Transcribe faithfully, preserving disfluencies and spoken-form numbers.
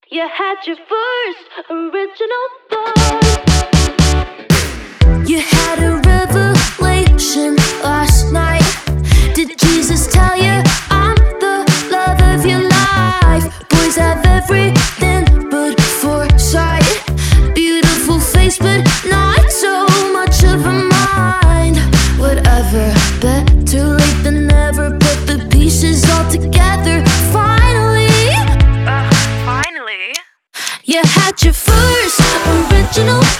You had your first original thought. You had a revelation last night. Did Jesus tell you I'm the love of your life? Boys have everything but foresight. Beautiful face but not so much of a mind. Whatever, better late than never. Put the pieces all together. Finally, Uh, finally. you had your first original